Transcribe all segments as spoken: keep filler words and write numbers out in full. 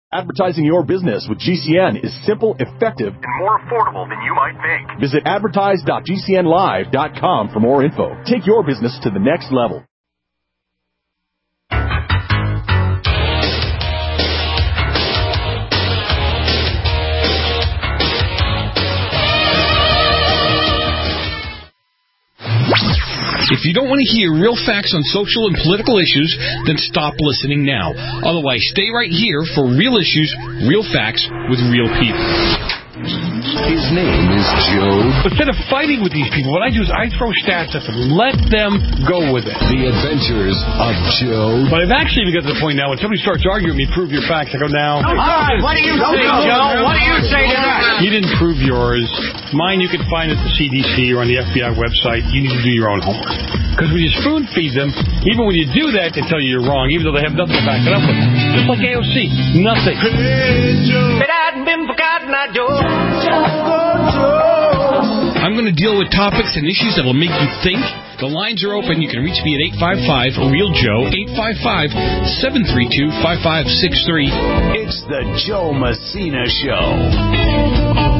Advertising your business with G C N is simple, effective, and more affordable than you might think. Visit advertise dot g c n live dot com for more info. Take your business to the next level. If you don't want to hear real facts on social and political issues, then stop listening now. Otherwise, stay right here for real issues, real facts, with real people. His name is Joe. Instead of fighting with these people, what I do is I throw stats at them. Let them go with it. The Adventures of Joe. But I've actually even got to the point now when somebody starts arguing with me, prove your facts, I go, now. All right, what do you say, Joe? What do you say to that? You didn't prove yours. Mine you can find at the C D C or on the F B I website. You need to do your own homework. Because when you spoon feed them, even when you do that, they tell you you're wrong, even though they have nothing to back it up with. Just like A O C. Nothing. Hey, Joe. It hadn't been forgotten, I Joe. I'm going to deal with topics and issues that will make you think. The lines are open. You can reach me at eight five five, real Joe, eight five five, seven three two, five five six three. It's the Joe Messina Show.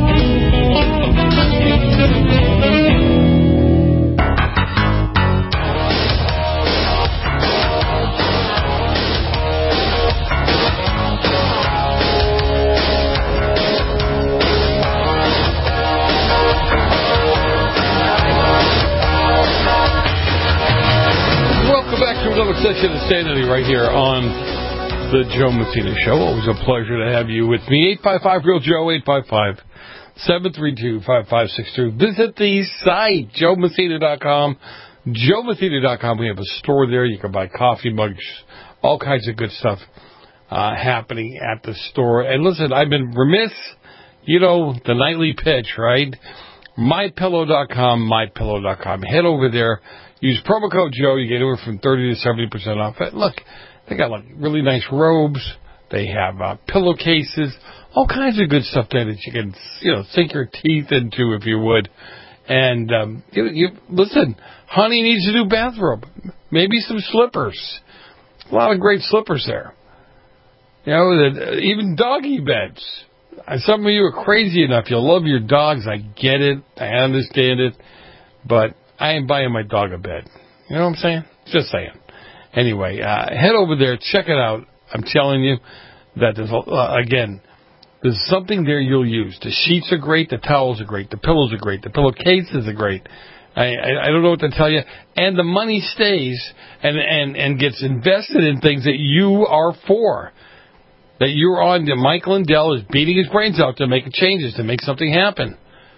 Another session of Sanity right here on the Joe Messina Show. Always a pleasure to have you with me. eight five five, real Joe, eight five five, seven three two, five five six two. Visit the site, joe messina dot com. joe messina dot com. We have a store there. You can buy coffee mugs, all kinds of good stuff uh, happening at the store. And listen, I've been remiss, you know, the nightly pitch, right? my pillow dot com, my pillow dot com. Head over there. Use promo code Joe. You get anywhere from thirty to seventy percent off. Look, they got like really nice robes. They have uh, pillowcases, all kinds of good stuff there that you can, you know, sink your teeth into if you would. And um, you, you listen, honey needs a new bathrobe, maybe some slippers. A lot of great slippers there. You know, the, even doggy beds. Some of you are crazy enough. You love your dogs. I get it. I understand it. But I ain't buying my dog a bed. You know what I'm saying? Just saying. Anyway, uh, head over there. Check it out. I'm telling you that there's, uh, again, there's something there you'll use. The sheets are great. The towels are great. The pillows are great. The pillowcases are great. I, I, I don't know what to tell you. And the money stays and, and, and gets invested in things that you are for. That you're on. That Mike Lindell is beating his brains out to make changes, to make something happen.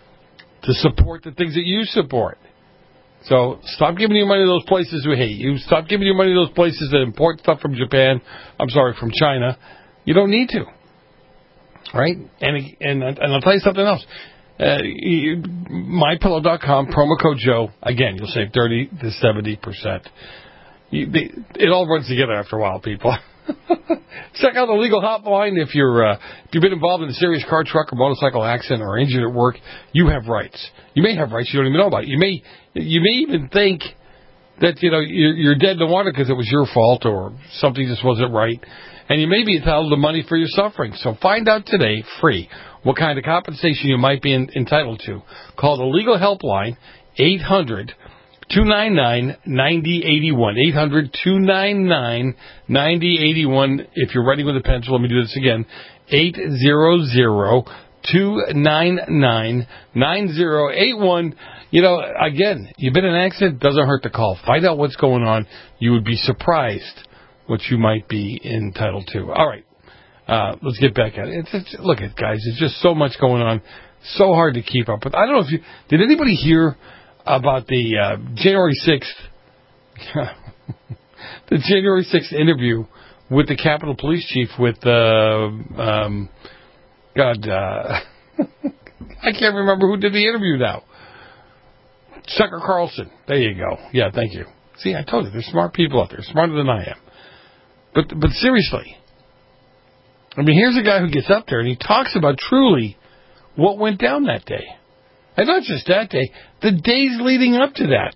To support the things that you support. So stop giving your money to those places who hate you. Stop giving your money to those places that import stuff from Japan. I'm sorry, from China. You don't need to. Right? And and, and I'll tell you something else. Uh, my pillow dot com, promo code Joe. Again, you'll save thirty to seventy percent. You, they, it all runs together after a while, people. Check out the legal hotline. If you're uh, if you've been involved in a serious car, truck, or motorcycle accident or injured at work, you have rights. You may have rights you don't even know about. You may you may even think that you know you're, you're dead in the water because it was your fault or something just wasn't right, and you may be entitled to money for your suffering. So find out today, free, what kind of compensation you might be in, entitled to. Call the legal helpline, eight hundred, two nine nine, nine zero eight one. eight hundred, two nine nine, nine zero eight one. If you're ready with a pencil, let me do this again. eight hundred, two nine nine, nine zero eight one. You know, again, you've been in an accident, doesn't hurt to call. Find out what's going on. You would be surprised what you might be entitled to. All right. Uh, let's get back at it. It's, it's, look at guys, there's just so much going on. So hard to keep up with. I don't know if you, did anybody hear about the uh, January sixth, the January sixth interview with the Capitol Police Chief with, uh, um, God, uh, I can't remember who did the interview now. Tucker Carlson. There you go. Yeah, thank you. See, I told you, there's smart people out there, smarter than I am. But but seriously, I mean, here's a guy who gets up there and he talks about truly what went down that day. And not just that day, the days leading up to that.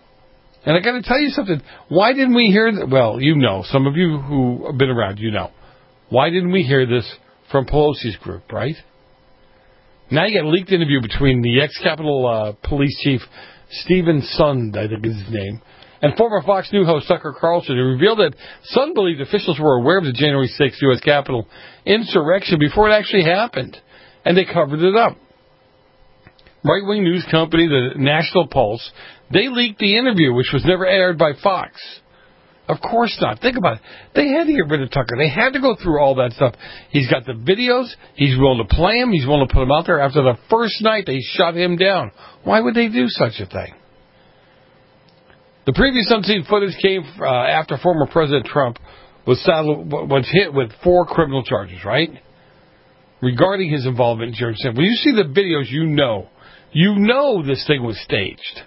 And I got to tell you something. Why didn't we hear that? Well, you know, some of you who have been around, you know. Why didn't we hear this from Pelosi's group, right? Now you got a leaked interview between the ex-Capitol uh, Police Chief Stephen Sund, I think is his name, and former Fox News host Tucker Carlson, who revealed that Sund believed officials were aware of the January sixth U S Capitol insurrection before it actually happened, and they covered it up. Right-wing news company, the National Pulse, they leaked the interview, which was never aired by Fox. Of course not. Think about it. They had to get rid of Tucker. They had to go through all that stuff. He's got the videos. He's willing to play them. He's willing to put them out there. After the first night, they shut him down. Why would they do such a thing? The previous unseen footage came uh, after former President Trump was, saddled, was hit with four criminal charges, right? Regarding his involvement in January sixth. When you see the videos, you know. You know this thing was staged.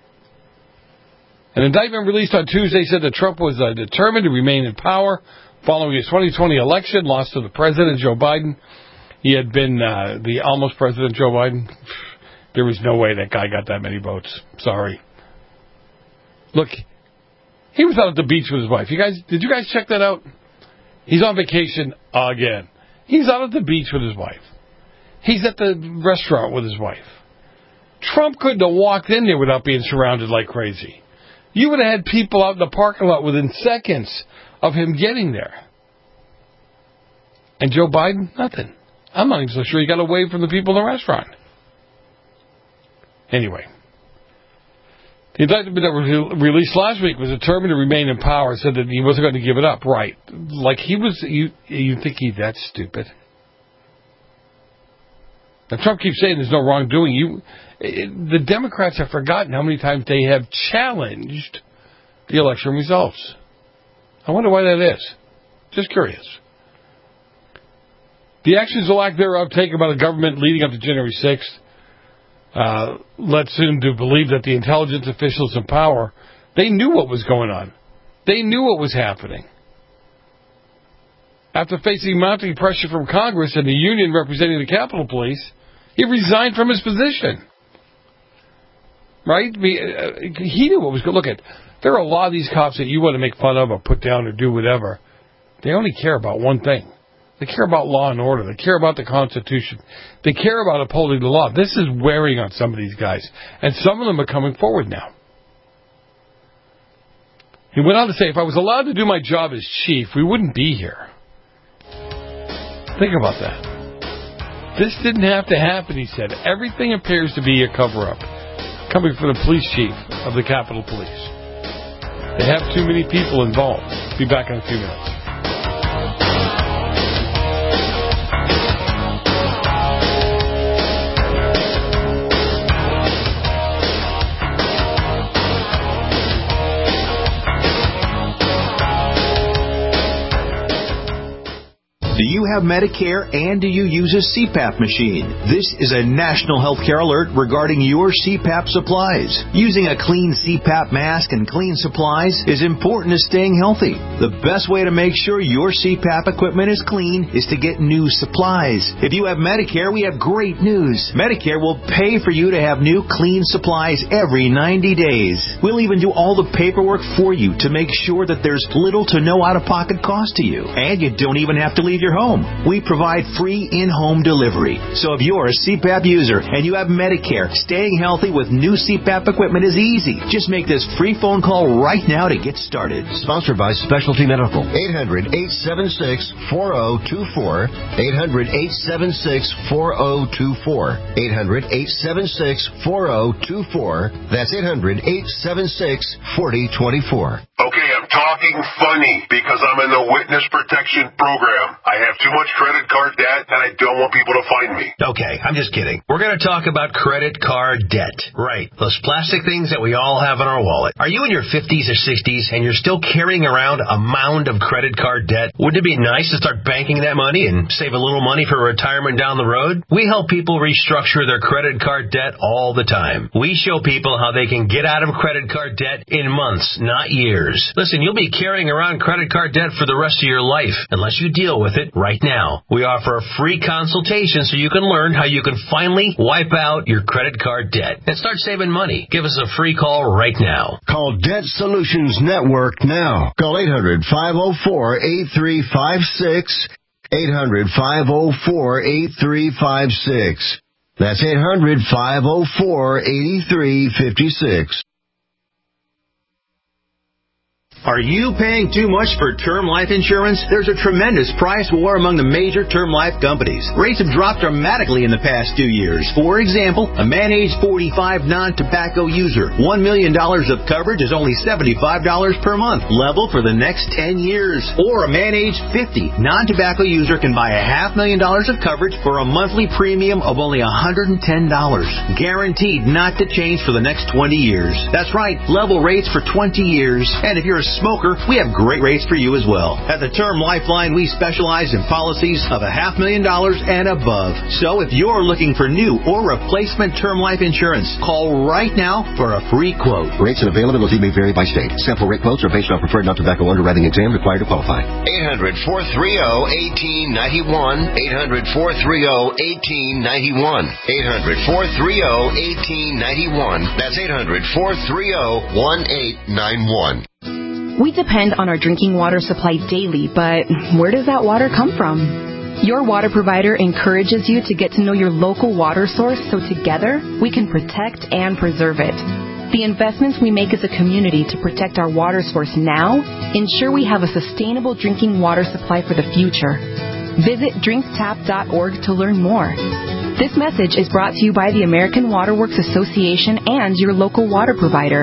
An indictment released on Tuesday said that Trump was uh, determined to remain in power following his twenty twenty election, lost to the president, Joe Biden. He had been uh, the almost president, Joe Biden. There was no way that guy got that many votes. Sorry. Look, he was out at the beach with his wife. You guys, did you guys check that out? He's on vacation again. He's out at the beach with his wife. He's at the restaurant with his wife. Trump couldn't have walked in there without being surrounded like crazy. You would have had people out in the parking lot within seconds of him getting there. And Joe Biden, nothing. I'm not even so sure he got away from the people in the restaurant. Anyway. The indictment that was released last week was determined to remain in power, said that he wasn't going to give it up. Right. Like he was, you, you think he's that stupid? Now, Trump keeps saying there's no wrongdoing. You, the Democrats have forgotten how many times they have challenged the election results. I wonder why that is. Just curious. The actions or lack thereof taken by the government leading up to January sixth uh, led soon to believe that the intelligence officials in power, they knew what was going on. They knew what was happening. After facing mounting pressure from Congress and the union representing the Capitol Police, he resigned from his position. Right? He knew what was going to look at. There are a lot of these cops that you want to make fun of or put down or do whatever. They only care about one thing. They care about law and order. They care about the Constitution. They care about upholding the law. This is wearing on some of these guys. And some of them are coming forward now. He went on to say, if I was allowed to do my job as chief, we wouldn't be here. Think about that. This didn't have to happen, he said. Everything appears to be a cover-up. Coming from the police chief of the Capitol Police. They have too many people involved. Be back in a few minutes. Do you have Medicare and do you use a C PAP machine? This is a national healthcare alert regarding your C PAP supplies. Using a clean C PAP mask and clean supplies is important to staying healthy. The best way to make sure your C PAP equipment is clean is to get new supplies. If you have Medicare, we have great news. Medicare will pay for you to have new clean supplies every ninety days. We'll even do all the paperwork for you to make sure that there's little to no out-of-pocket cost to you. And you don't even have to leave your home. We provide free in-home delivery. So if you're a C PAP user and you have Medicare, staying healthy with new C PAP equipment is easy. Just make this free phone call right now to get started. Sponsored by Specialty Medical. eight hundred, eight seven six, four zero two four. eight hundred, eight seven six, four zero two four. eight hundred, eight seven six, four zero two four. That's eight hundred, eight seven six, four zero two four. Okay, I'm talking funny because I'm in the witness protection program. I have too much credit card debt and I don't want people to find me. Okay, I'm just kidding. We're going to talk about credit card debt. Right, those plastic things that we all have in our wallet. Are you in your fifties or sixties and you're still carrying around a mound of credit card debt? Wouldn't it be nice to start banking that money and save a little money for retirement down the road? We help people restructure their credit card debt all the time. We show people how they can get out of credit card debt in months, not years. Listen, you'll be carrying around credit card debt for the rest of your life unless you deal with it right now. We offer a free consultation so you can learn how you can finally wipe out your credit card debt and start saving money. Give us a free call right now. Call Debt Solutions Network now. Call eight hundred, five oh four, eight three five six. eight hundred, five oh four, eight three five six. That's eight hundred, five oh four, eight three five six. Are you paying too much for term life insurance? There's a tremendous price war among the major term life companies. Rates have dropped dramatically in the past two years. For example, a man age forty-five non-tobacco user, one million dollars of coverage is only seventy-five dollars per month, level for the next ten years. Or a man age fifty non-tobacco user can buy a half million dollars of coverage for a monthly premium of only one hundred ten dollars. Guaranteed not to change for the next twenty years. That's right, level rates for twenty years. And if you're a smoker, we have great rates for you as well. At the Term Lifeline, we specialize in policies of a half million dollars and above. So if you're looking for new or replacement term life insurance, call right now for a free quote. Rates and availability may vary by state. Sample rate quotes are based on preferred non-tobacco underwriting exam required to qualify. eight hundred, four three zero, one eight nine one. eight hundred, four three zero, one eight nine one. eight hundred, four three zero, one eight nine one. That's eight hundred, four three zero, one eight nine one. We depend on our drinking water supply daily, but where does that water come from? Your water provider encourages you to get to know your local water source so together we can protect and preserve it. The investments we make as a community to protect our water source now ensure we have a sustainable drinking water supply for the future. Visit drink tap dot org to learn more. This message is brought to you by the American Water Works Association and your local water provider.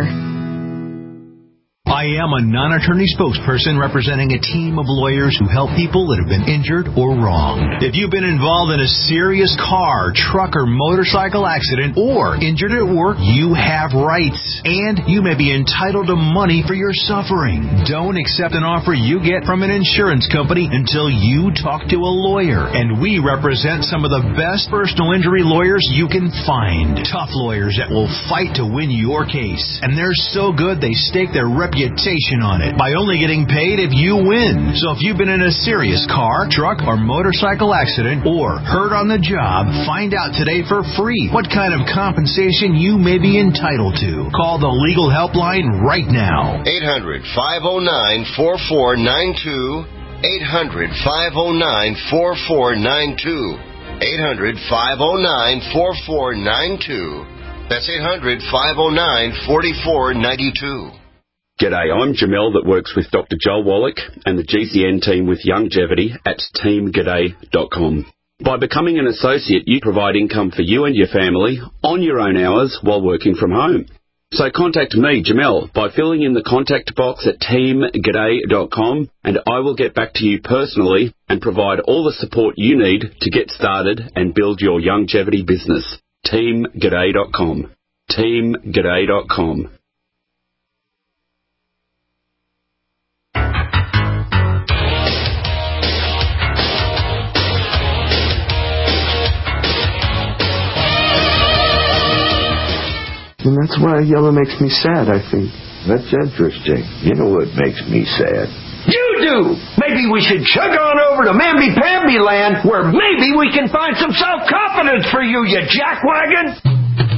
I am a non-attorney spokesperson representing a team of lawyers who help people that have been injured or wronged. If you've been involved in a serious car, truck, or motorcycle accident or injured at work, you have rights, and you may be entitled to money for your suffering. Don't accept an offer you get from an insurance company until you talk to a lawyer, and we represent some of the best personal injury lawyers you can find. Tough lawyers that will fight to win your case, and they're so good they stake their reputation on it by only getting paid if you win. So if you've been in a serious car, truck, or motorcycle accident or hurt on the job, find out today for free what kind of compensation you may be entitled to. Call the legal helpline right now. eight hundred, five oh nine, four four nine two. eight hundred, five oh nine, four four nine two. eight hundred, five oh nine, four four nine two. That's eight hundred, five oh nine, four four nine two. G'day, I'm Jamel that works with Doctor Joel Wallach and the G C N team with Longevity at team g'day dot com. By becoming an associate, you provide income for you and your family on your own hours while working from home. So contact me, Jamel, by filling in the contact box at team g'day dot com, and I will get back to you personally and provide all the support you need to get started and build your longevity business. team g'day dot com. team g'day dot com. And that's why yellow makes me sad, I think. That's interesting. You know what makes me sad? You do! Maybe we should chug on over to Mamby-Pamby land, where maybe we can find some self-confidence for you, you jackwagon!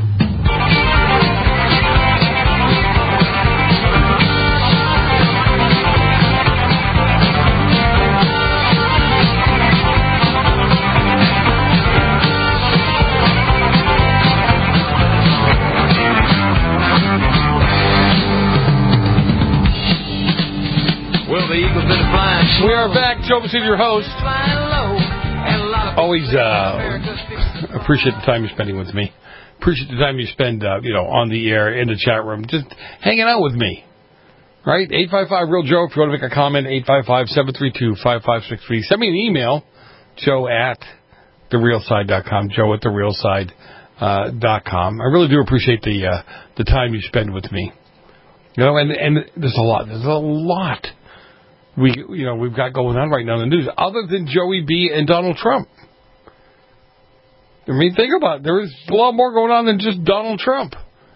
We are back. Joe Messina, your host. Always uh, appreciate the time you're spending with me. Appreciate the time you spend, uh, you know, on the air, in the chat room, just hanging out with me. Right? eight five five real Joe. If you want to make a comment, eight five five, seven three two, five five six three. Send me an email, joe at the real side dot com, joe at the real side dot com. I really do appreciate the uh, the time you spend with me. You know, and, and there's a lot. There's a lot. We, you know, we've got going on right now in the news, other than Joey B. and Donald Trump. I mean, think about it. There is a lot more going on than just Donald Trump.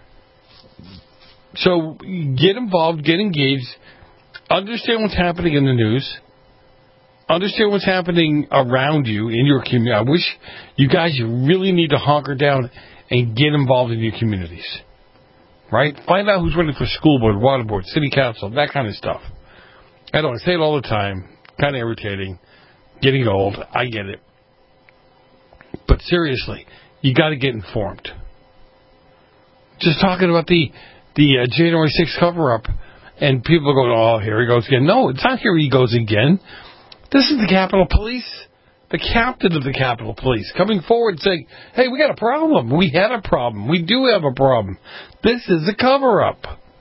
So get involved, get engaged, understand what's happening in the news, understand what's happening around you in your community. I wish you guys really need to hunker down and get involved in your communities. Right? Find out who's running for school board, water board, city council, that kind of stuff. I don't say it all the time, kind of irritating, getting old. I get it. But seriously, you got to get informed. Just talking about the the uh, January sixth cover-up, and people go, oh, here he goes again. No, it's not here he goes again. This is the Capitol Police, the captain of the Capitol Police, coming forward saying, hey, we got a problem. We had a problem. We do have a problem. This is a cover-up.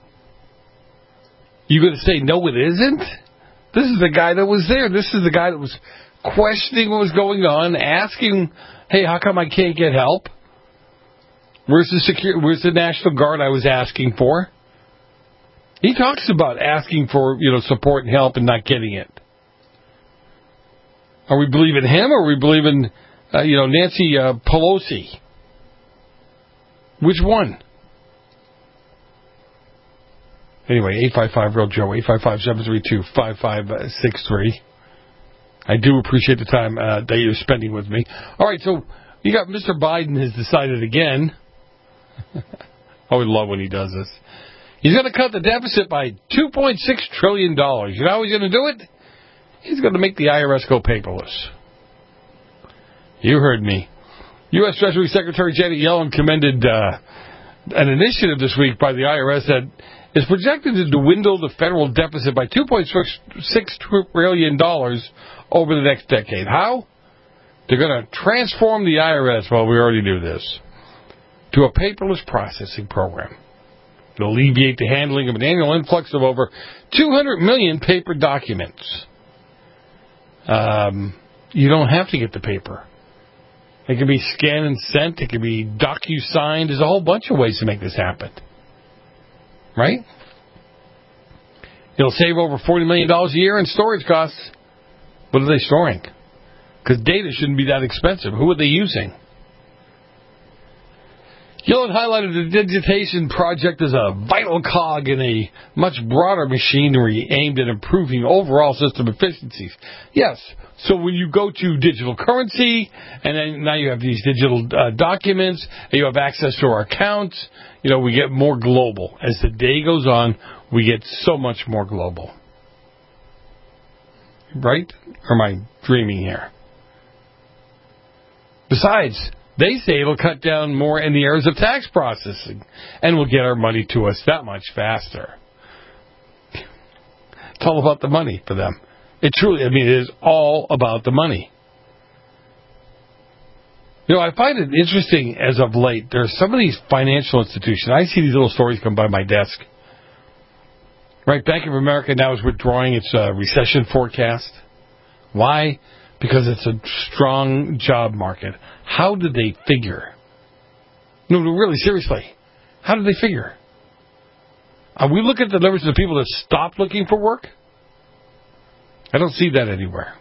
You going to say, no, it isn't? This is the guy that was there. This is the guy that was questioning what was going on, asking, hey, how come I can't get help? Where's the security, where's the National Guard I was asking for? He talks about asking for, you know, support and help and not getting it. Are we believing him or are we believing, uh, you know, Nancy uh, Pelosi? Which one? Anyway, eight five five real Joe, eight five five, seven three two, five five six three. I do appreciate the time uh, that you're spending with me. All right, so you got Mister Biden has decided again. I always love when he does this. He's going to cut the deficit by two point six trillion dollars. You know how he's going to do it? He's going to make the I R S go paperless. You heard me. U S Treasury Secretary Janet Yellen commended uh, an initiative this week by the I R S that is projected to dwindle the federal deficit by two point six trillion dollars over the next decade. How? They're going to transform the I R S, well, we already do this, to a paperless processing program. It'll alleviate the handling of an annual influx of over two hundred million paper documents. Um, you don't have to get the paper. It can be scanned and sent. It can be docu-signed. There's a whole bunch of ways to make this happen. Right? It'll save over forty million dollars a year in storage costs. What are they storing? Because data shouldn't be that expensive. Who are they using? Yellen highlighted the digitization project as a vital cog in a much broader machinery aimed at improving overall system efficiencies. Yes, so when you go to digital currency, and then now you have these digital uh, documents, and you have access to our accounts, you know, we get more global. As the day goes on, we get so much more global. Right? Or am I dreaming here? Besides, they say it'll cut down more in the areas of tax processing and will get our money to us that much faster. It's all about the money for them. It truly, I mean, it is all about the money. You know, I find it interesting as of late. There are some of these financial institutions. I see these little stories come by my desk. Right, Bank of America now is withdrawing its uh, recession forecast. Why? Because it's a strong job market. How did they figure? No, really, seriously. How did they figure? Are we looking at the numbers of the people that stopped looking for work? I don't see that anywhere.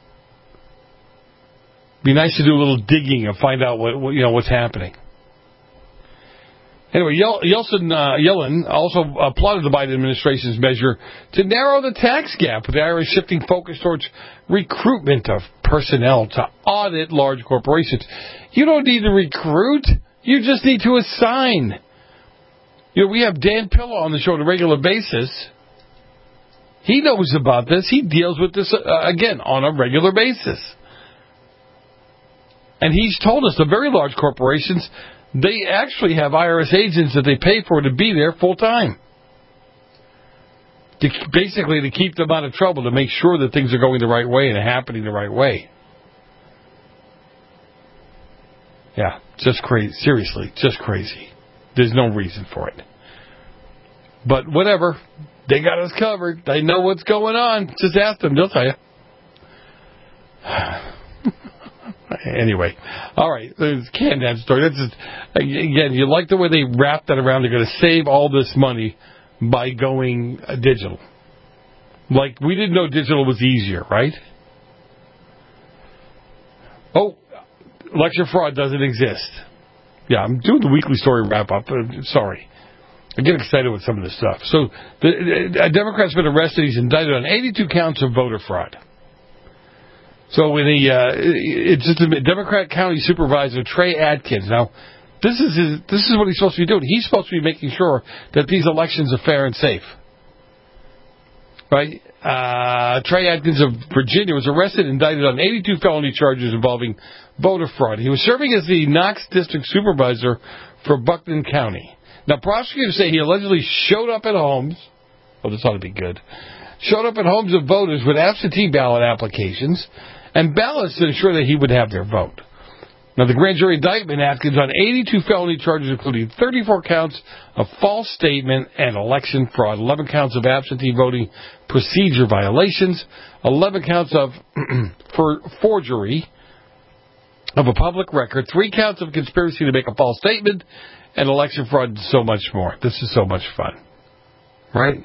Be nice to do a little digging and find out what, what you know what's happening. Anyway, Yeltsin, uh, Yellen also applauded the Biden administration's measure to narrow the tax gap, with the I R S shifting focus towards recruitment of personnel to audit large corporations. You don't need to recruit. You just need to assign. You know, we have Dan Pillow on the show on a regular basis. He knows about this. He deals with this, uh, again, on a regular basis. And he's told us the very large corporations, they actually have I R S agents that they pay for to be there full time. To, basically to keep them out of trouble, to make sure that things are going the right way and happening the right way. Yeah, just crazy. Seriously, just crazy. There's no reason for it. But whatever. They got us covered. They know what's going on. Just ask them. They'll tell you. Anyway, all right, it's canned that story. That's just, again, you like the way they wrap that around. They're going to save all this money by going uh, digital. Like, we didn't know digital was easier, right? Oh, election fraud doesn't exist. Yeah, I'm doing the weekly story wrap-up. Uh, sorry. I get excited with some of this stuff. So, the, a Democrat's been arrested. He's indicted on eighty-two counts of voter fraud. So when he, uh, it's just a Democrat County Supervisor Trey Adkins. Now, this is his, this is what he's supposed to be doing. He's supposed to be making sure that these elections are fair and safe. Right? Uh, Trey Atkins of Virginia was arrested and indicted on eighty-two felony charges involving voter fraud. He was serving as the Knox District Supervisor for Buckton County. Now, prosecutors say he allegedly showed up at homes. Oh, this ought to be good. Showed up at homes of voters with absentee ballot applications and ballots to ensure that he would have their vote. Now, the grand jury indictment Atkins on eighty-two felony charges, including thirty-four counts of false statement and election fraud, eleven counts of absentee voting procedure violations, eleven counts of for forgery of a public record, three counts of conspiracy to make a false statement, and election fraud, and so much more. This is so much fun. Right?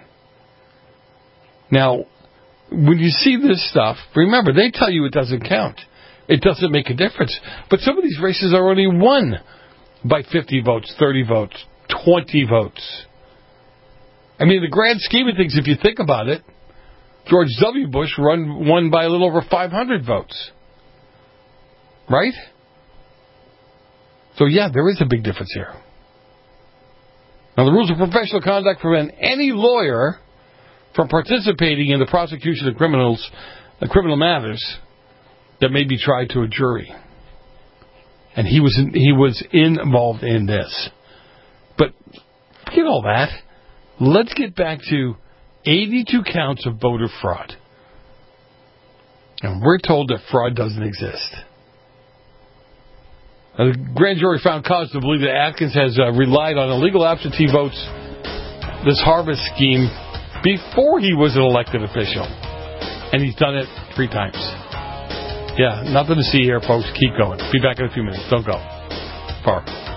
Now, when you see this stuff, remember, they tell you it doesn't count. It doesn't make a difference. But some of these races are only won by fifty votes, thirty votes, twenty votes. I mean, in the grand scheme of things, if you think about it, George W. Bush run, won by a little over five hundred votes. Right? So, yeah, there is a big difference here. Now, the rules of professional conduct prevent any lawyer from participating in the prosecution of criminals, uh, criminal matters that may be tried to a jury. And he was in, he was involved in this. But forget all that. Let's get back to eighty-two counts of voter fraud. And we're told that fraud doesn't exist. Now, the grand jury found cause to believe that Atkins has uh, relied on illegal absentee votes, this harvest scheme, before he was an elected official. And he's done it three times. Yeah, nothing to see here, folks. Keep going. Be back in a few minutes. Don't go far.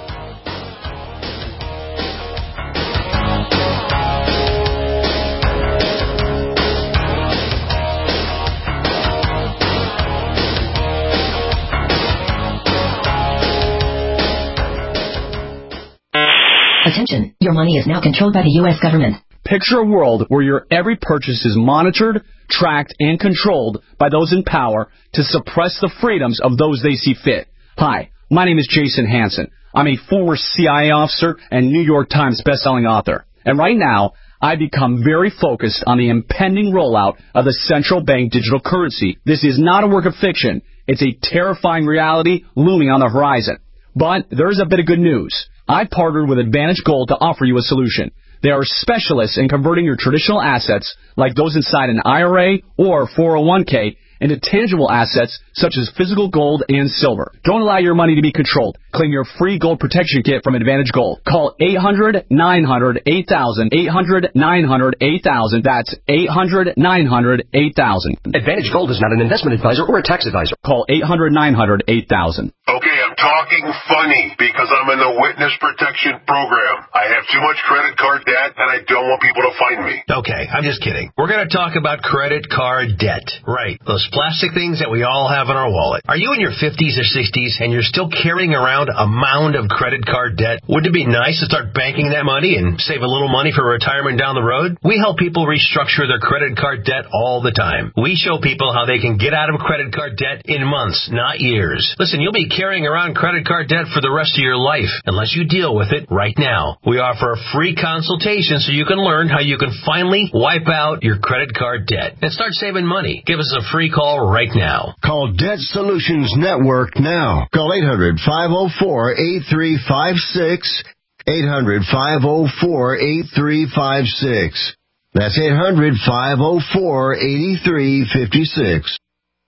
Attention, your money is now controlled by the U S government. Picture a world where your every purchase is monitored, tracked, and controlled by those in power to suppress the freedoms of those they see fit. Hi, my name is Jason Hansen. I'm a former C I A officer and New York Times bestselling author. And right now, I become very focused on the impending rollout of the central bank digital currency. This is not a work of fiction. It's a terrifying reality looming on the horizon. But there's a bit of good news. I partnered with Advantage Gold to offer you a solution. They are specialists in converting your traditional assets, like those inside an I R A or four oh one k, into tangible assets such as physical gold and silver. Don't allow your money to be controlled. Claim your free gold protection kit from Advantage Gold. Call eight hundred, nine hundred, eight thousand, eight hundred, nine hundred, eight thousand. That's eight hundred, nine hundred, eight thousand. Advantage Gold is not an investment advisor or a tax advisor. Call eight hundred, nine hundred, eight thousand. Okay, I'm talking funny because I'm in the witness protection program. I have too much credit card debt and I don't want people to find me. Okay, I'm just kidding. We're going to talk about credit card debt. Right. Those plastic things that we all have in our wallet. Are you in your fifties or sixties and you're still carrying around a mound of credit card debt? Wouldn't it be nice to start banking that money and save a little money for retirement down the road? We help people restructure their credit card debt all the time. We show people how they can get out of credit card debt in months, not years. Listen, you'll be carrying around credit card debt for the rest of your life unless you deal with it right now. We offer a free consultation so you can learn how you can finally wipe out your credit card debt and start saving money. Give us a free call right now. Call Debt Solutions Network now. Call eight hundred, five oh four, eight three five six, eight hundred, five oh four, eight three five six. That's eight hundred, five oh four, eight three five six.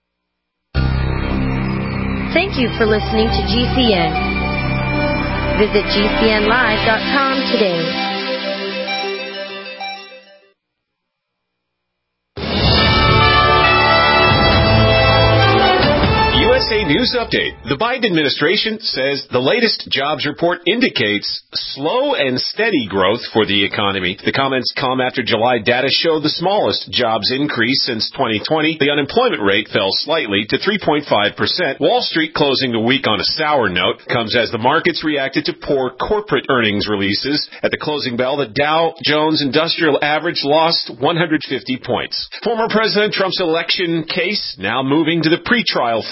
Thank you for listening to G C N. Visit G C N live dot com today. U S A News Update. The Biden administration says the latest jobs report indicates slow and steady growth for the economy. The comments come after July data showed the smallest jobs increase since twenty twenty. The unemployment rate fell slightly to three point five percent. Wall Street closing the week on a sour note comes as the markets reacted to poor corporate earnings releases. At the closing bell, the Dow Jones Industrial Average lost one hundred fifty points. Former President Trump's election case now moving to the pretrial phase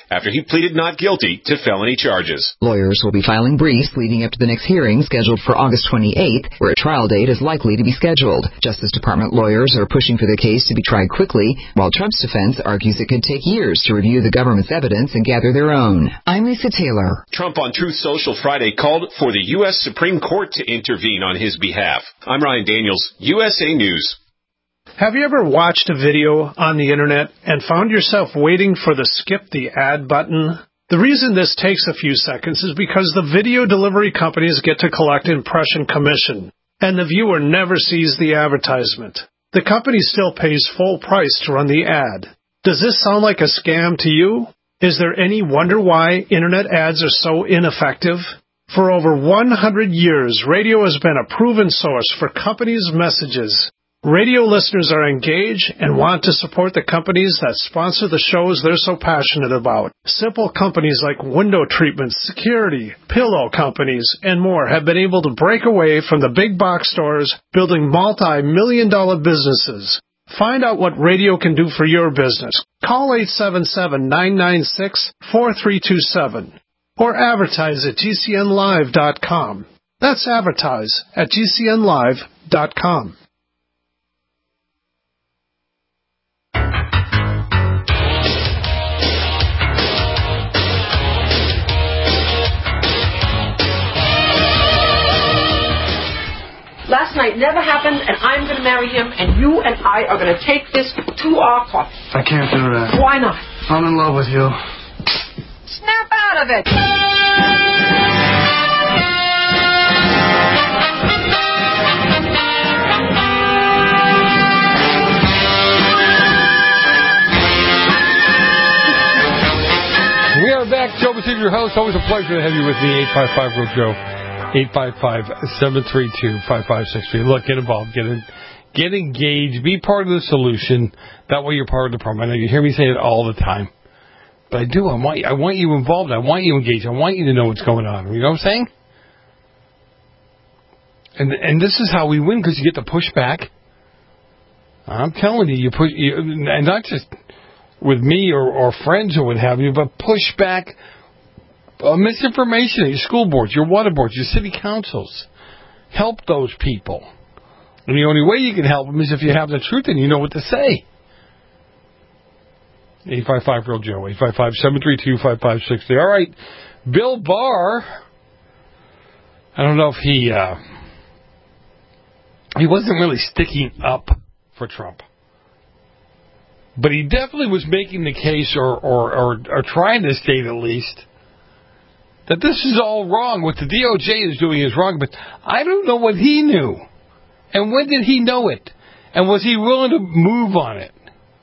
after he pleaded not guilty to felony charges. Lawyers will be filing briefs leading up to the next hearing scheduled for August twenty-eighth, where a trial date is likely to be scheduled. Justice Department lawyers are pushing for the case to be tried quickly, while Trump's defense argues it could take years to review the government's evidence and gather their own. I'm Lisa Taylor. Trump on Truth Social Friday called for the U S Supreme Court to intervene on his behalf. I'm Ryan Daniels, U S A News. Have you ever watched a video on the internet and found yourself waiting for the skip the ad button? The reason this takes a few seconds is because the video delivery companies get to collect impression commission, and the viewer never sees the advertisement. The company still pays full price to run the ad. Does this sound like a scam to you? Is there any wonder why internet ads are so ineffective? For over one hundred years, radio has been a proven source for companies' messages. Radio listeners are engaged and want to support the companies that sponsor the shows they're so passionate about. Simple companies like window treatments, security, pillow companies, and more have been able to break away from the big box stores, building multi-million dollar businesses. Find out what radio can do for your business. Call eight seven seven, nine nine six, four three two seven or advertise at G C N live dot com. That's advertise at G C N live dot com. Last night never happened, and I'm going to marry him, and you and I are going to take this to our coffin. I can't do that. Why not? I'm in love with you. Snap out of it! We are back. Joe Messina, your host. Always a pleasure to have you with me. eight five five, real Joe. eight five five, seven three two, five five six three. Look, get involved. Get in, get engaged. Be part of the solution. That way you're part of the problem. I know you hear me say it all the time. But I do. I want, I want you involved. I want you engaged. I want you to know what's going on. You know what I'm saying? And and this is how we win, because you get to push back. I'm telling you, you push, you, and not just with me or, or friends or what have you, but push back uh, misinformation at your school boards, your water boards, your city councils. Help those people. And the only way you can help them is if you have the truth and you know what to say. eight five five, real Joe, eight five five, seven three two, five five six zero. All right, Bill Barr, I don't know if he, uh, he wasn't really sticking up for Trump. But he definitely was making the case, or, or, or, or trying to state at least, that this is all wrong. What the D O J is doing is wrong. But I don't know what he knew. And when did he know it? And was he willing to move on it?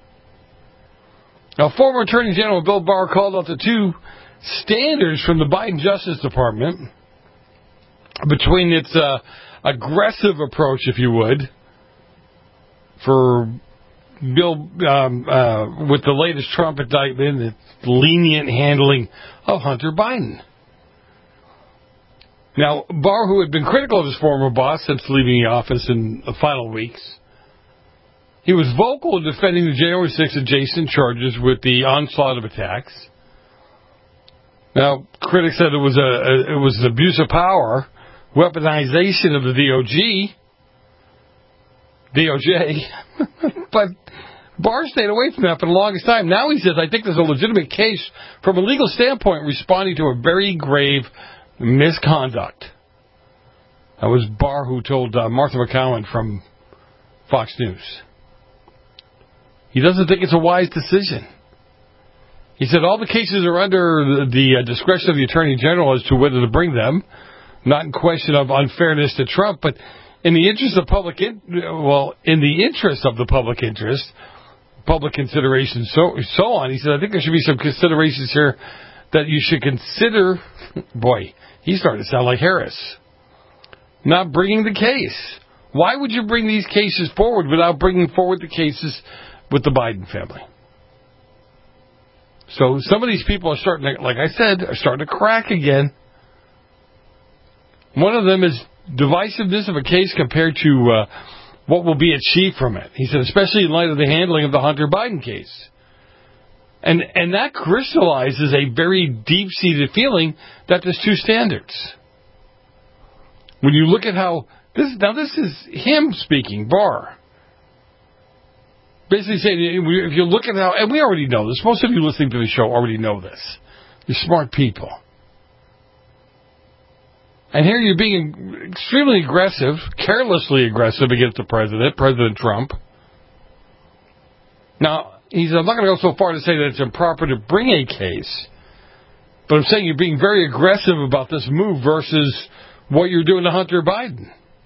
Now, former Attorney General Bill Barr called out the two standards from the Biden Justice Department between its uh, aggressive approach, if you would, for Bill um, uh, with the latest Trump indictment, its lenient handling of Hunter Biden. Now, Barr, who had been critical of his former boss since leaving the office in the final weeks, he was vocal in defending the January sixth adjacent charges with the onslaught of attacks. Now, critics said it was a, a it was an abuse of power, weaponization of the D O G, D O J, but Barr stayed away from that for the longest time. Now he says, I think there's a legitimate case from a legal standpoint responding to a very grave misconduct. That was Barr who told uh, Martha McCowan from Fox News. He doesn't think it's a wise decision. He said all the cases are under the, the uh, discretion of the Attorney General as to whether to bring them, not in question of unfairness to Trump, but in the interest of public, in, well, in the interest of the public interest, public consideration, so so on. He said, I think there should be some considerations here that you should consider. Boy, he's starting to sound like Harris. Not bringing the case. Why would you bring these cases forward without bringing forward the cases with the Biden family? So some of these people are starting to, like I said, are starting to crack again. One of them is divisiveness of a case compared to uh, what will be achieved from it. He said, especially in light of the handling of the Hunter Biden case. And and that crystallizes a very deep-seated feeling that there's two standards. When you look at how this now this is him speaking, Barr. Basically saying, if you look at how, and we already know this, most of you listening to the show already know this. You're smart people. And here you're being extremely aggressive, carelessly aggressive against the president, President Trump. Now, he's I'm not going to go so far to say that it's improper to bring a case, but I'm saying you're being very aggressive about this move versus what you're doing to Hunter Biden.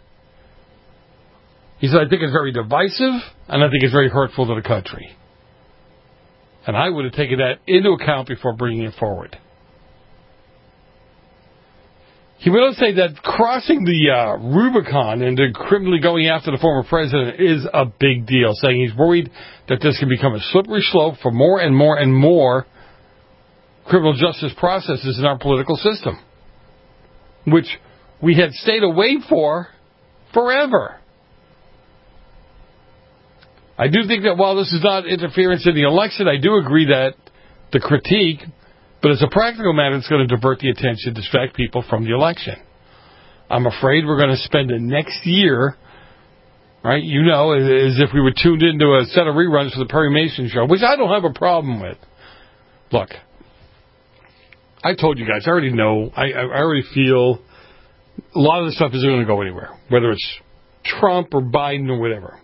He said, I think it's very divisive, and I think it's very hurtful to the country. And I would have taken that into account before bringing it forward. He went on to say that crossing the uh, Rubicon into criminally going after the former president is a big deal, saying he's worried that this can become a slippery slope for more and more and more criminal justice processes in our political system, which we had stayed away for forever. I do think that while this is not interference in the election, I do agree that the critique, but as a practical matter, it's going to divert the attention, distract people from the election. I'm afraid we're going to spend the next year, right, you know, as if we were tuned into a set of reruns for the Perry Mason show, which I don't have a problem with. Look, I told you guys, I already know, I, I already feel a lot of this stuff isn't going to go anywhere, whether it's Trump or Biden or whatever.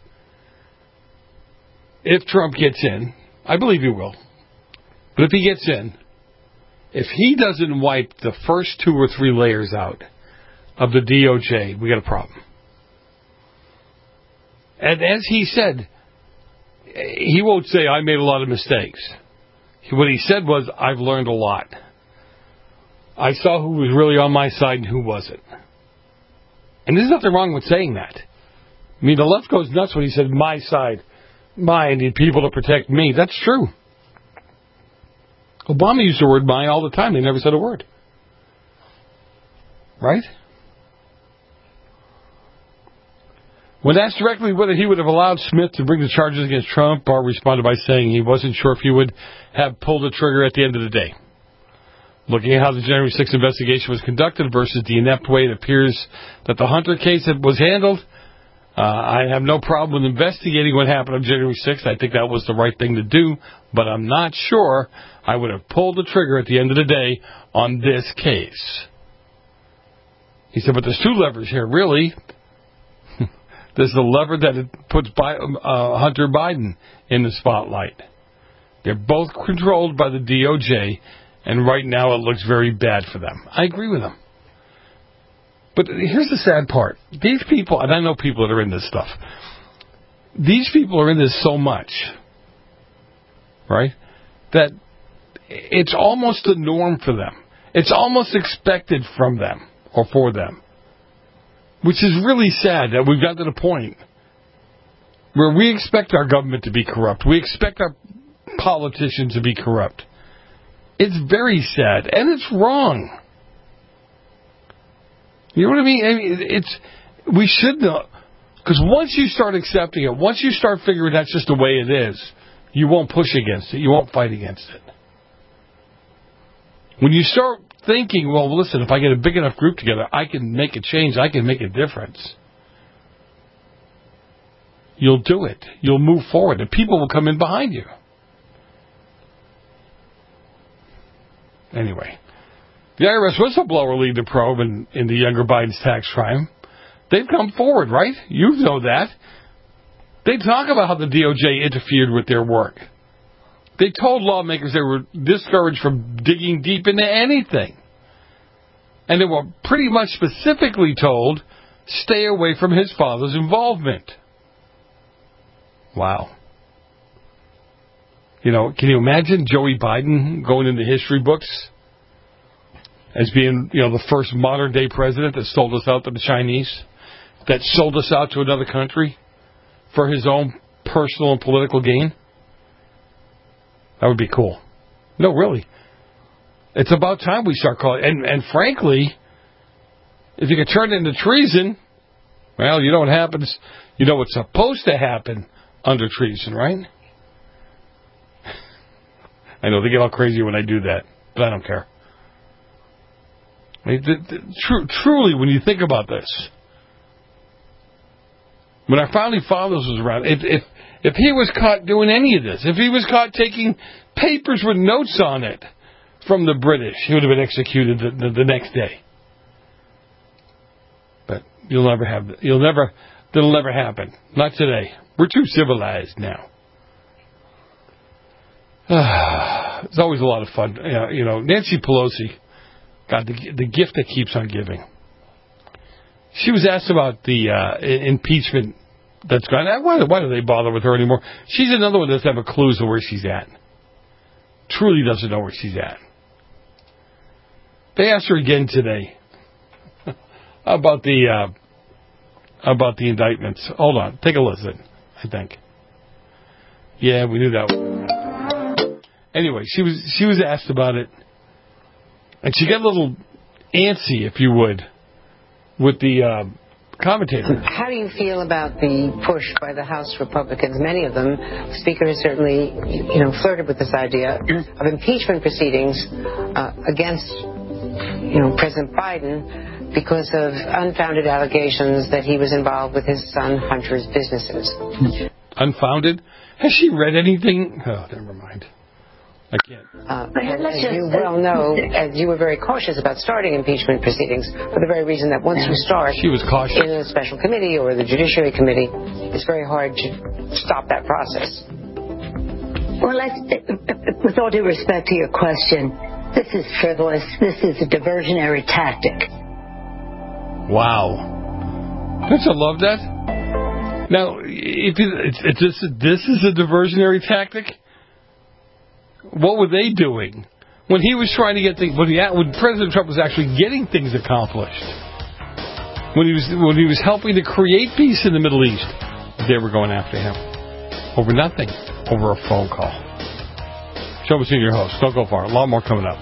If Trump gets in, I believe he will, but if he gets in, if he doesn't wipe the first two or three layers out of the D O J, we got a problem. And as he said, he won't say, I made a lot of mistakes. What he said was, I've learned a lot. I saw who was really on my side and who wasn't. And there's nothing wrong with saying that. I mean, the left goes nuts when he said, my side. My, I need people to protect me. That's true. Obama used the word my all the time. They never said a word. Right? When asked directly whether he would have allowed Smith to bring the charges against Trump, Barr responded by saying he wasn't sure if he would have pulled the trigger at the end of the day. Looking at how the January sixth investigation was conducted versus the inept way it appears that the Hunter case was handled, Uh, I have no problem with investigating what happened on January sixth. I think that was the right thing to do, but I'm not sure I would have pulled the trigger at the end of the day on this case. He said, but there's two levers here, really. There's the lever that puts uh, Hunter Biden in the spotlight. They're both controlled by the D O J, and right now it looks very bad for them. I agree with him. But here's the sad part. These people, and I know people that are in this stuff, these people are in this so much, right, that it's almost the norm for them. It's almost expected from them or for them, which is really sad that we've got to the point where we expect our government to be corrupt. We expect our politicians to be corrupt. It's very sad, and it's wrong. You know what I mean? I mean it's we should know, because once you start accepting it, once you start figuring that's just the way it is, you won't push against it. You won't fight against it. When you start thinking, well, listen, if I get a big enough group together, I can make a change. I can make a difference. You'll do it. You'll move forward, and people will come in behind you. Anyway. The I R S whistleblower lead the probe in, in the younger Biden's tax crime. They've come forward, right? You know that. They talk about how the D O J interfered with their work. They told lawmakers they were discouraged from digging deep into anything. And they were pretty much specifically told, stay away from his father's involvement. Wow. You know, can you imagine Joey Biden going into history books as being, you know, the first modern-day president that sold us out to the Chinese, that sold us out to another country for his own personal and political gain? That would be cool. No, really. It's about time we start calling. And, and frankly, if you could turn it into treason, well, you know what happens. You know what's supposed to happen under treason, right? I know they get all crazy when I do that, but I don't care. I mean, th- th- tr- truly, when you think about this, when our founding fathers was around, if, if if he was caught doing any of this, if he was caught taking papers with notes on it from the British, he would have been executed the, the, the next day. But you'll never have, you'll never, that'll never happen. Not today. We're too civilized now. It's always a lot of fun. Uh, you know, Nancy Pelosi, God, the, the gift that keeps on giving. She was asked about the uh, impeachment that's gone. Why, why do they bother with her anymore? She's another one that doesn't have a clue as to where she's at. Truly doesn't know where she's at. They asked her again today about the uh, about the indictments. Hold on, take a listen. I think. Yeah, we knew that one. Anyway, she was she was asked about it, and she got a little antsy, if you would, with the uh, commentator. How do you feel about the push by the House Republicans? Many of them, the Speaker has certainly, you know, flirted with this idea of impeachment proceedings uh, against, you know, President Biden because of unfounded allegations that he was involved with his son Hunter's businesses. Unfounded? Has she read anything? Oh, never mind. I can't. Uh, as you well know, as you were very cautious about starting impeachment proceedings for the very reason that once you start she was cautious. in a special committee or the Judiciary Committee, it's very hard to stop that process. Well, let's, with all due respect to your question, this is frivolous. This is a diversionary tactic. Wow. Don't you love that? Now, if it's, it's, it's, this is a diversionary tactic, what were they doing when he was trying to get things? When, he, when President Trump was actually getting things accomplished, when he was when he was helping to create peace in the Middle East, they were going after him over nothing, over a phone call. Joe Messina, your host. Don't go far. A lot more coming up.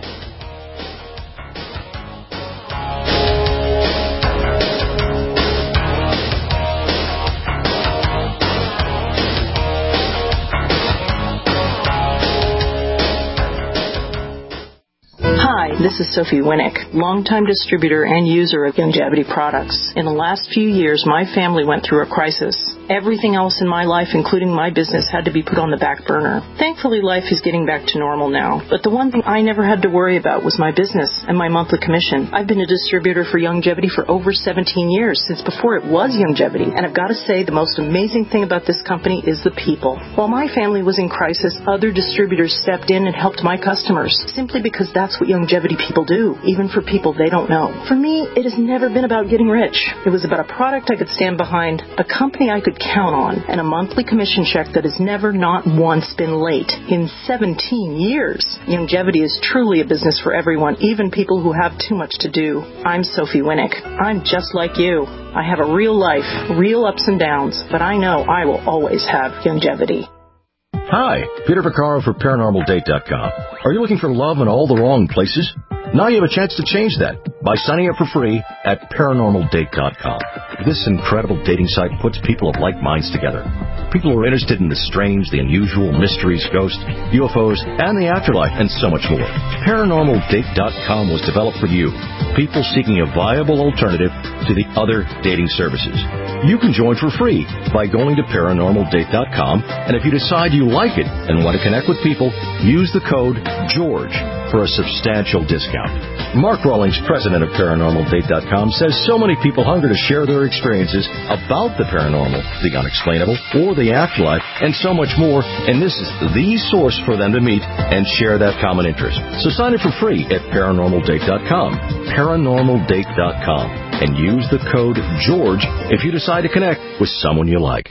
This is Sophie Winnick, longtime distributor and user of Youngevity products. In the last few years, my family went through a crisis. Everything else in my life, including my business, had to be put on the back burner. Thankfully, life is getting back to normal now. But the one thing I never had to worry about was my business and my monthly commission. I've been a distributor for Youngevity for over seventeen years, since before it was Youngevity. And I've got to say, the most amazing thing about this company is the people. While my family was in crisis, other distributors stepped in and helped my customers, simply because that's what Youngevity people do, even for people they don't know. For me, it has never been about getting rich. It was about a product I could stand behind, a company I could count on, and a monthly commission check that has never, not once, been late. In seventeen years, Youngevity is truly a business for everyone, even people who have too much to do. I'm Sophie Winnick. I'm just like you. I have a real life, real ups and downs, but I know I will always have Youngevity. Hi, Peter Vaccaro for Paranormal Date dot com. Are you looking for love in all the wrong places? Now you have a chance to change that by signing up for free at Paranormal Date dot com. This incredible dating site puts people of like minds together. People who are interested in the strange, the unusual, mysteries, ghosts, U F Os, and the afterlife, and so much more. Paranormal Date dot com was developed for you, people seeking a viable alternative to the other dating services. You can join for free by going to Paranormal Date dot com, and if you decide you like it and want to connect with people, use the code GEORGE for a substantial discount. Mark Rawlings, president of Paranormal Date dot com, says so many people hunger to share their experiences about the paranormal, the unexplainable, or the afterlife, and so much more, and this is the source for them to meet and share that common interest. So sign up for free at Paranormal Date dot com, Paranormal Date dot com, and use the code GEORGE if you decide to connect with someone you like.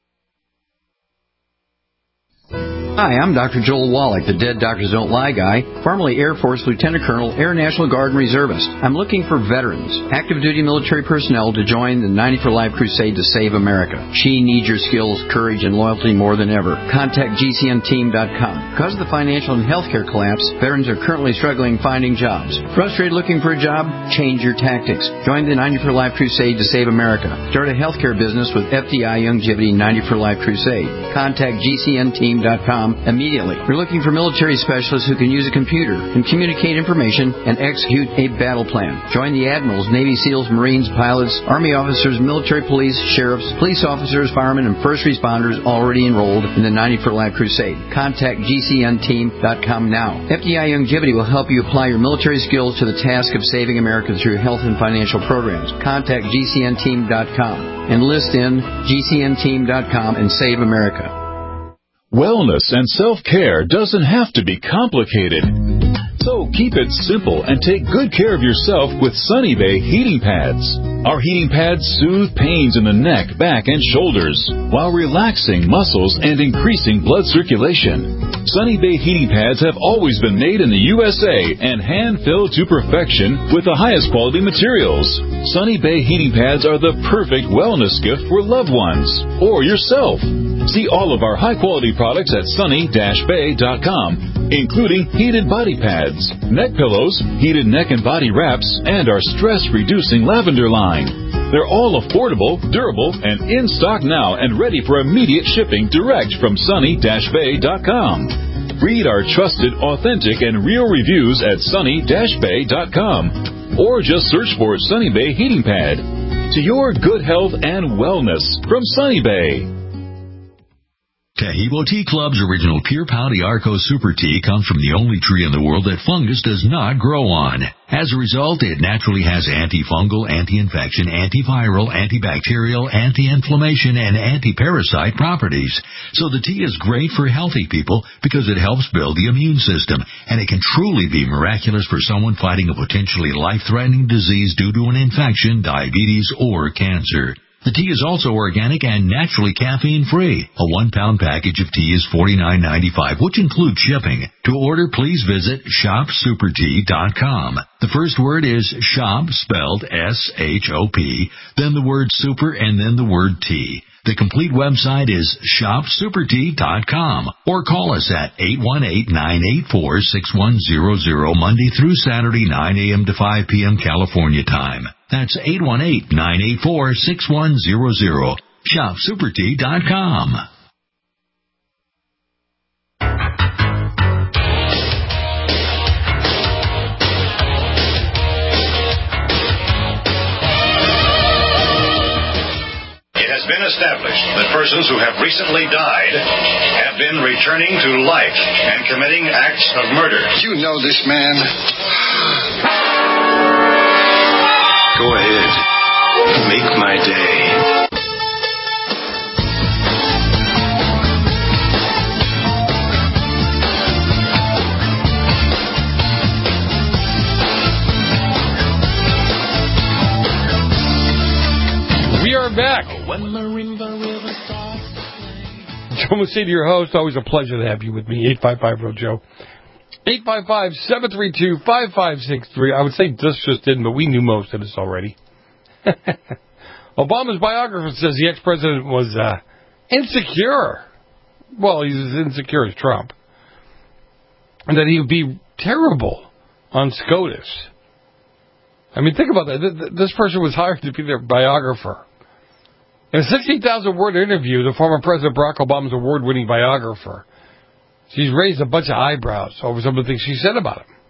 Hi, I'm Doctor Joel Wallach, the Dead Doctors Don't Lie guy, formerly Air Force Lieutenant Colonel, Air National Guard and Reservist. I'm looking for veterans, active duty military personnel to join the ninety for Life crusade to save America. She needs your skills, courage, and loyalty more than ever. Contact G C N team dot com. Because of the financial and healthcare collapse, veterans are currently struggling finding jobs. Frustrated looking for a job? Change your tactics. Join the ninety for Life crusade to save America. Start a healthcare business with F D I Youngevity ninety for Life crusade. Contact G C N team dot com com immediately. You're looking for military specialists who can use a computer and communicate information and execute a battle plan. Join the admirals, Navy SEALs, Marines, pilots, Army officers, military police, sheriffs, police officers, firemen, and first responders already enrolled in the ninety for Life Crusade. Contact G C N team dot com now. F D I Longevity will help you apply your military skills to the task of saving America through health and financial programs. Contact G C N team dot com. Enlist in G C N team dot com and save America. Wellness and self-care doesn't have to be complicated. So keep it simple and take good care of yourself with Sunny Bay heating pads. Our heating pads soothe pains in the neck, back, and shoulders while relaxing muscles and increasing blood circulation. Sunny Bay heating pads have always been made in the U S A and hand-filled to perfection with the highest quality materials. Sunny Bay heating pads are the perfect wellness gift for loved ones or yourself. See all of our high-quality products at sunny dash bay dot com, including heated body pads, neck pillows, heated neck and body wraps, and our stress-reducing lavender line. They're all affordable, durable, and in stock now and ready for immediate shipping direct from sunny dash bay dot com. Read our trusted, authentic, and real reviews at sunny dash bay dot com or just search for Sunny Bay Heating Pad. To your good health and wellness from Sunny Bay. Tahibo Tea Club's original Pure Pau d'Arco Super Tea comes from the only tree in the world that fungus does not grow on. As a result, it naturally has antifungal, anti-infection, antiviral, antibacterial, anti-inflammation, and anti-parasite properties. So the tea is great for healthy people because it helps build the immune system, and it can truly be miraculous for someone fighting a potentially life-threatening disease due to an infection, diabetes, or cancer. The tea is also organic and naturally caffeine-free. A one-pound package of tea is forty-nine ninety-five, which includes shipping. To order, please visit shop super tea dot com. The first word is shop, spelled S H O P, then the word super, and then the word tea. The complete website is shop super tea dot com, or call us at eight one eight, nine eight four, six one zero zero Monday through Saturday, nine a.m. to five p.m. California time. That's eight one eight, nine eight four, six one zero zero. shop super tea dot com. It has been established that persons who have recently died have been returning to life and committing acts of murder. You know this man. Go ahead. Make my day. We are back. Joe Messina, your host. Always a pleasure to have you with me. eight five five, R O Joe. eight five five, seven three two, five five six three. I would say this just didn't, but we knew most of this already. Obama's biographer says the ex-president was uh, insecure. Well, he's as insecure as Trump. And that he would be terrible on SCOTUS. I mean, think about that. This person was hired to be their biographer. In a sixteen thousand word interview, the former President Barack Obama's award-winning biographer, she's raised a bunch of eyebrows over some of the things she said about him.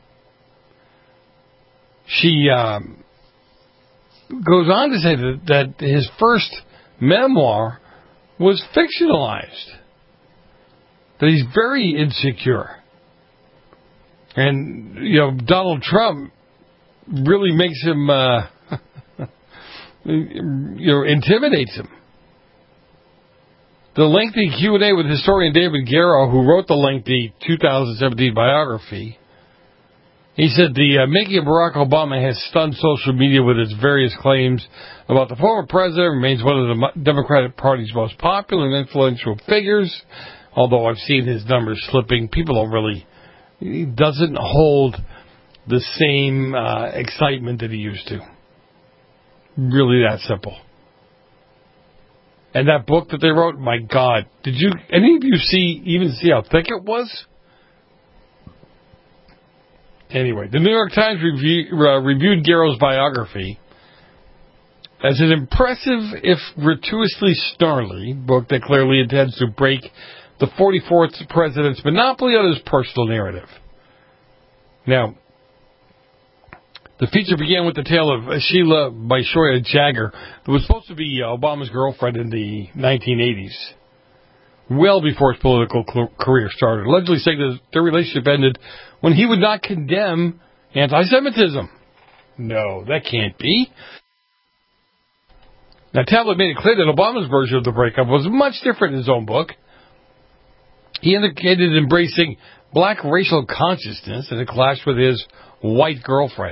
She um, goes on to say that, that his first memoir was fictionalized. That he's very insecure. And, you know, Donald Trump really makes him, uh, you know, intimidates him. The lengthy Q and A with historian David Garrow, who wrote the lengthy two thousand seventeen biography, he said the uh, making of Barack Obama has stunned social media with its various claims about the former president remains one of the Democratic Party's most popular and influential figures. Although I've seen his numbers slipping, people don't really, he doesn't hold the same uh, excitement that he used to. Really that simple. And that book that they wrote, my God, did you, any of you see, even see how thick it was? Anyway, the New York Times review, uh, reviewed Garrow's biography as an impressive, if gratuitously snarly, book that clearly intends to break the forty-fourth president's monopoly on his personal narrative. Now, the feature began with the tale of Sheila Baishoya Jagger, who was supposed to be Obama's girlfriend in the nineteen eighties, well before his political career started, allegedly saying that their relationship ended when he would not condemn anti-Semitism. No, that can't be. Now, Tablet made it clear that Obama's version of the breakup was much different in his own book. He indicated embracing black racial consciousness, and it clashed with his white girlfriend.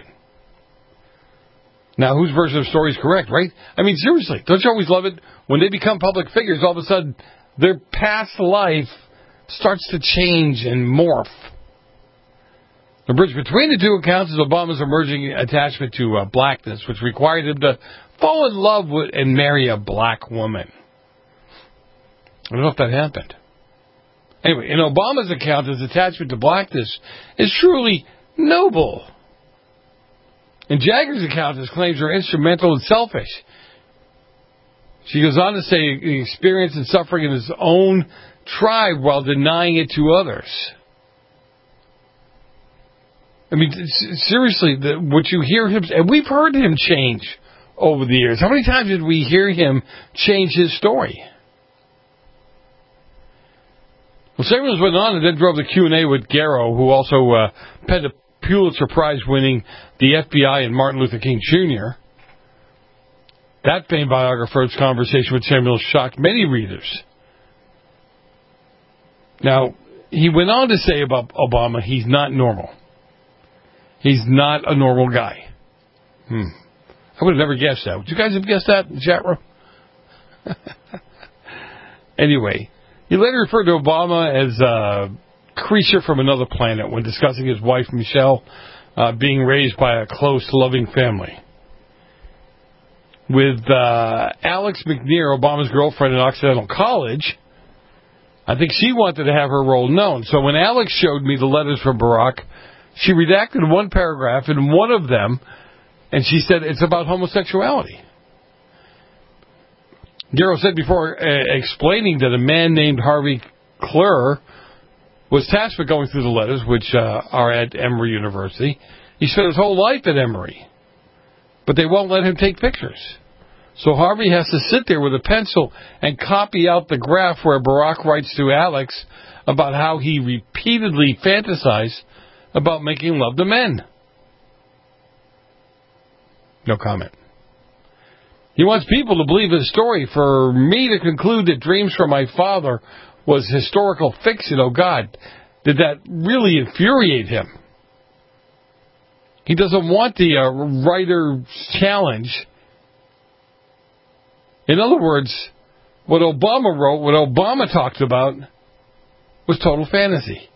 Now, whose version of the story is correct, right? I mean, seriously, don't you always love it when they become public figures, all of a sudden their past life starts to change and morph? The bridge between the two accounts is Obama's emerging attachment to uh, blackness, which required him to fall in love with and marry a black woman. I don't know if that happened. Anyway, in Obama's account, his attachment to blackness is truly noble. In Jagger's account, his claims are instrumental and selfish. She goes on to say he experienced and suffering in his own tribe while denying it to others. I mean, seriously, the, what you hear him, and we've heard him change over the years. How many times did we hear him change his story? Well, Samuels went on and then drove the Q and A with Garrow, who also uh, penned a Pulitzer Prize-winning The F B I and Martin Luther King Junior That famed biographer's conversation with Samuels shocked many readers. Now, he went on to say about Obama, he's not normal. He's not a normal guy. Hmm. I would have never guessed that. Would you guys have guessed that in the chat room? Anyway, he later referred to Obama as a creature from another planet when discussing his wife, Michelle, uh, being raised by a close, loving family. With uh, Alex McNear, Obama's girlfriend at Occidental College, I think she wanted to have her role known. So when Alex showed me the letters from Barack, she redacted one paragraph in one of them, and she said it's about homosexuality. Garrow said before uh, explaining that a man named Harvey Kleur was tasked with going through the letters, which uh, are at Emory University. He spent his whole life at Emory, but they won't let him take pictures. So Harvey has to sit there with a pencil and copy out the graph where Barack writes to Alex about how he repeatedly fantasized about making love to men. No comment. He wants people to believe his story. For me to conclude that Dreams from My Father was historical fiction, oh God, did that really infuriate him? He doesn't want the uh, writer's challenge. In other words, what Obama wrote, what Obama talked about, was total fantasy.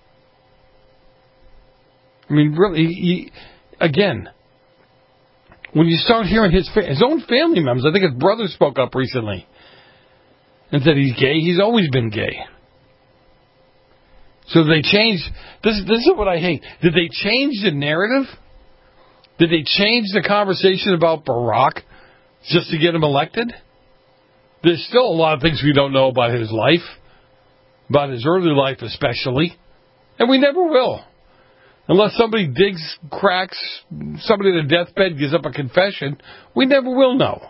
I mean, really, he, again, when you start hearing his his own family members, I think his brother spoke up recently and said he's gay. He's always been gay. So they changed. This, this is what I hate. Did they change the narrative? Did they change the conversation about Barack just to get him elected? There's still a lot of things we don't know about his life, about his early life especially, and we never will. Unless somebody digs cracks, somebody in a deathbed gives up a confession, we never will know.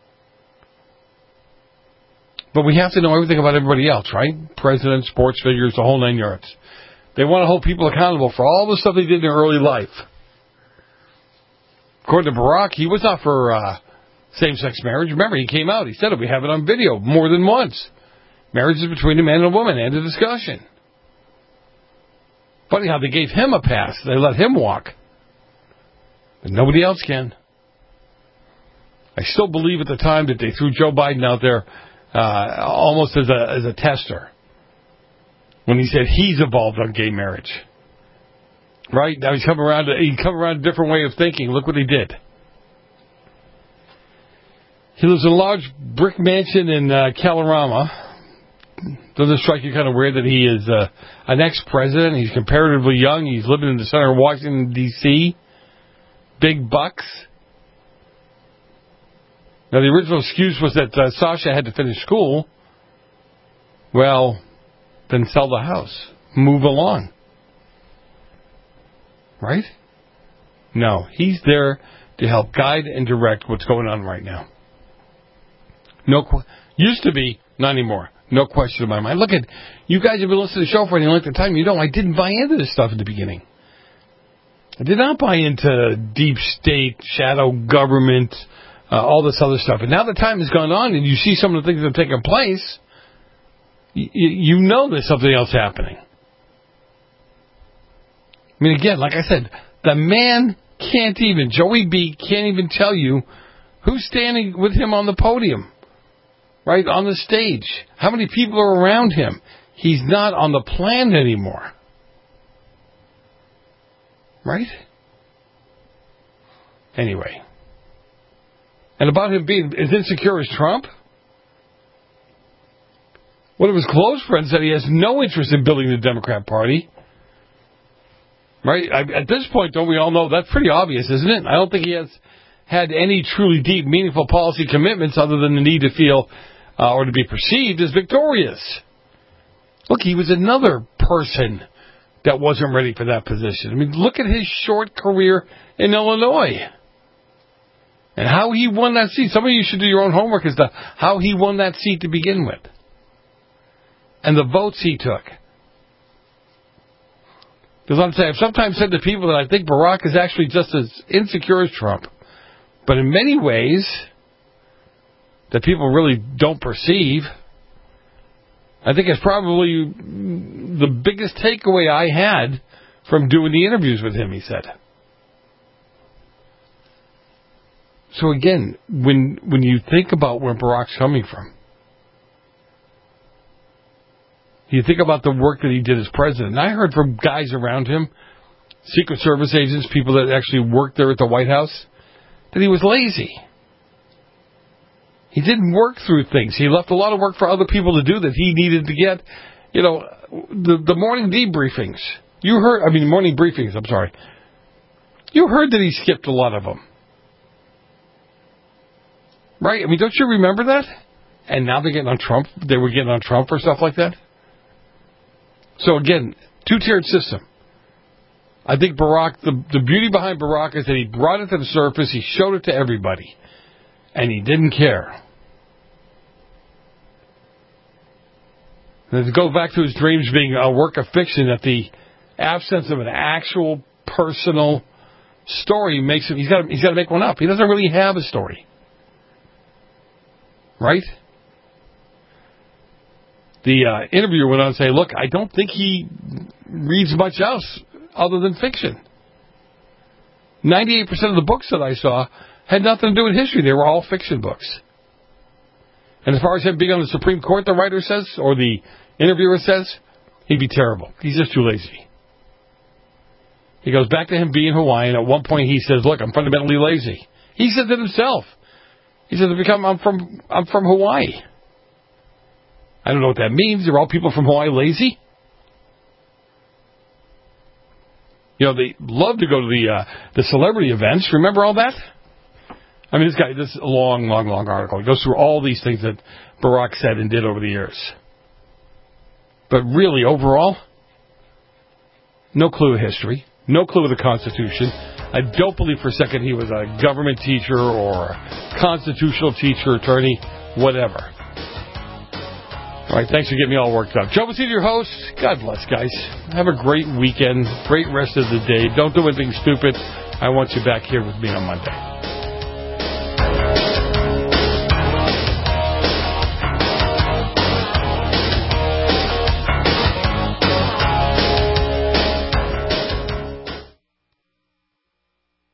But we have to know everything about everybody else, right? Presidents, sports figures, the whole nine yards. They want to hold people accountable for all the stuff they did in their early life. According to Barack, he was not for uh, same-sex marriage. Remember, he came out. He said it. We have it on video more than once. Marriage is between a man and a woman. End of discussion. Funny how they gave him a pass. They let him walk. But nobody else can. I still believe at the time that they threw Joe Biden out there uh, almost as a as a tester when he said he's evolved on gay marriage. Right? Now he's come around to, he come around a different way of thinking. Look what he did. He lives in a large brick mansion in uh, Kalorama. Doesn't it strike you kind of weird that he is uh, an ex-president? He's comparatively young. He's living in the center of Washington, D C Big bucks. Now, the original excuse was that uh, Sasha had to finish school. Well, then sell the house. Move along. Right? No, he's there to help guide and direct what's going on right now. No, qu- used to be, not anymore. No question in my mind. Look at, you guys have been listening to the show for any length of time. You know, I didn't buy into this stuff in the beginning. I did not buy into deep state, shadow government, uh, all this other stuff. And now the time has gone on and you see some of the things that have taken place, y- you know there's something else happening. I mean, again, like I said, the man can't even, Joey B can't even tell you who's standing with him on the podium, right, on the stage. How many people are around him? He's not on the plan anymore. Right? Anyway. And about him being as insecure as Trump? One of his close friends said he has no interest in building the Democrat Party. Right? I, at this point, don't we all know that's pretty obvious, isn't it? I don't think he has had any truly deep, meaningful policy commitments other than the need to feel uh, or to be perceived as victorious. Look, he was another person that wasn't ready for that position. I mean, look at his short career in Illinois and how he won that seat. Some of you should do your own homework as to how he won that seat to begin with and the votes he took. Because I'm saying, I've sometimes said to people that I think Barack is actually just as insecure as Trump. But in many ways that people really don't perceive, I think it's probably the biggest takeaway I had from doing the interviews with him, he said. So again, when when you think about where Barack's coming from, you think about the work that he did as president. And I heard from guys around him, Secret Service agents, people that actually worked there at the White House, that he was lazy. He didn't work through things. He left a lot of work for other people to do that he needed to get. You know, the the morning debriefings. You heard, I mean, morning briefings, I'm sorry. You heard that he skipped a lot of them. Right? I mean, don't you remember that? And now they're getting on Trump. They were getting on Trump for stuff like that. So again, two-tiered system. I think Barack, the, the beauty behind Barack is that he brought it to the surface, he showed it to everybody, and he didn't care. And to go back to his dreams being a work of fiction, that the absence of an actual personal story makes him, he's got he's got to make one up. He doesn't really have a story. Right? The uh, interviewer went on to say, look, I don't think he reads much else other than fiction. ninety-eight percent of the books that I saw had nothing to do with history. They were all fiction books. And as far as him being on the Supreme Court, the writer says, or the interviewer says, he'd be terrible. He's just too lazy. He goes back to him being Hawaiian. At one point he says, look, I'm fundamentally lazy. He said it himself. He said, I'm from, I'm from Hawaii. I don't know what that means. Are all people from Hawaii lazy? You know, they love to go to the uh, the celebrity events. Remember all that? I mean, this guy, this is a long, long, long article. He goes through all these things that Barack said and did over the years. But really, overall, no clue of history, no clue of the Constitution. I don't believe for a second he was a government teacher or a constitutional teacher, attorney, whatever. All right, thanks for getting me all worked up. Joe Messina, your host. God bless, guys. Have a great weekend, great rest of the day. Don't do anything stupid. I want you back here with me on Monday.